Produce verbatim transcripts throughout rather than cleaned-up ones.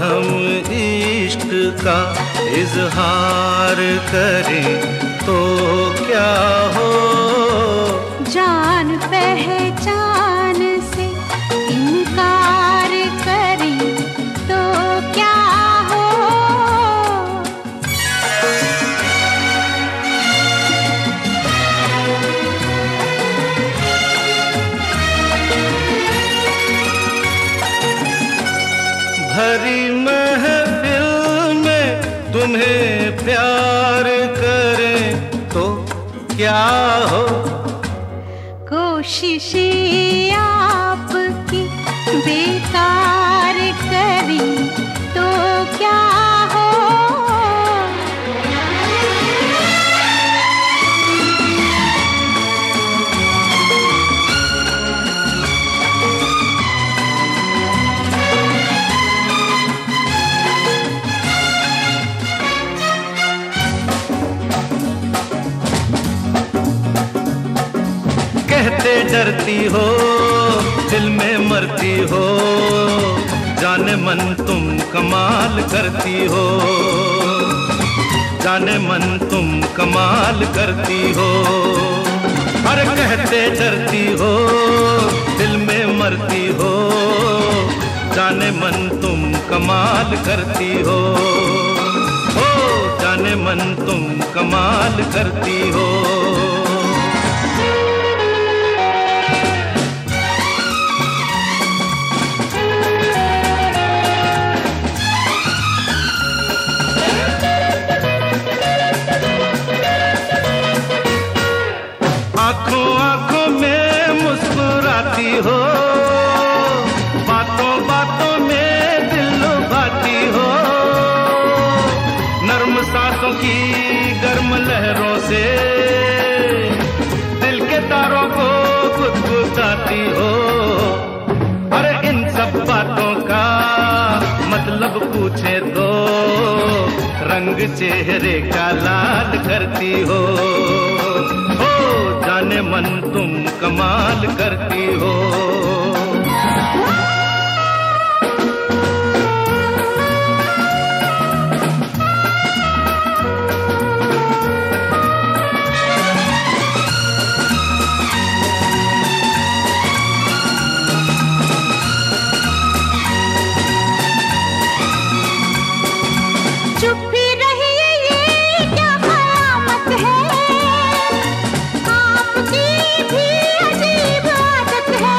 हम इश्क का इजहार करें तो क्या हो। जान पहचान से इनकार करें तो क्या हो। भरी महफिल में तुम्हें प्यार करें तो क्या हो। कोशिशें आपकी बेकार करें तो क्या हो। कहते डरती हो दिल में मरती हो, जाने मन तुम कमाल करती हो। जाने मन तुम कमाल करती हो। अरे कहते डरती हो दिल में मरती हो, जाने मन तुम कमाल करती हो। ओ जाने मन तुम कमाल करती हो। आंखों आंखों में मुस्कुराती हो, बातों बातों में दिल लुभाती हो। नर्म सांसों की गर्म लहरों से दिल के तारों को गुदगुदाती हो। अरे इन सब बातों का मतलब पूछे तो रंग चेहरे का लाल करती हो। जाने मन तुम कमाल करती हो। चुप ही रहिए ये क्या कयामत है, आपकी भी अजीब आदत है।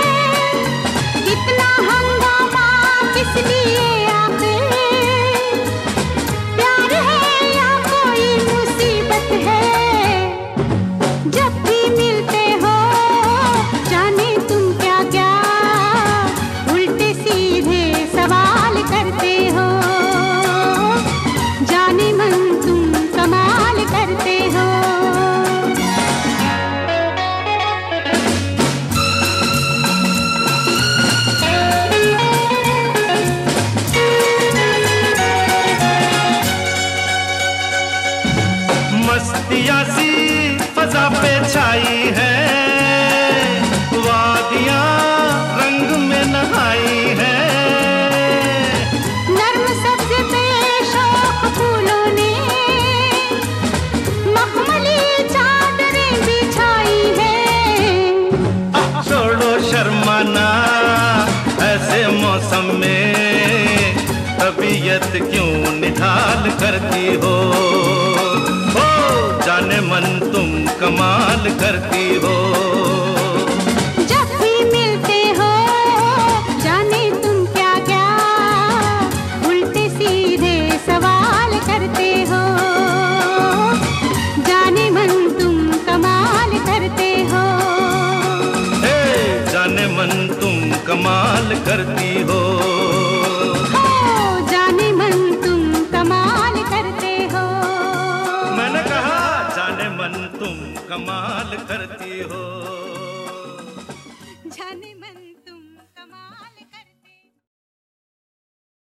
इतना हंगामा किस लिए आखिर, प्यार है या कोई मुसीबत है। जब भी मिलते हो जाने तुम क्या क्या उल्टे सीधे सवाल करते हो। जाने मन तुम कमाल करते हो। मस्तियाँ सी फजा पे छाई है, वादियाँ रंग में नहाई है। नर्म सब्ज पे शौक फूलों ने मखमली चादरें बिछाई है। छोड़ो शर्माना ऐसे मौसम में, तबीयत क्यों निढाल करती हो। ओ जाने मन तुम कमाल करती हो। जब भी मिलते हो जाने तुम क्या क्या उल्टे सीधे सवाल करते हो। जाने मन तुम कमाल करते हो। हे जाने मन तुम कमाल करती हो। हो जाने मन तुम कमाल करते हो। मैंने कहा जाने मन तुम कमाल करती हो। जाने मन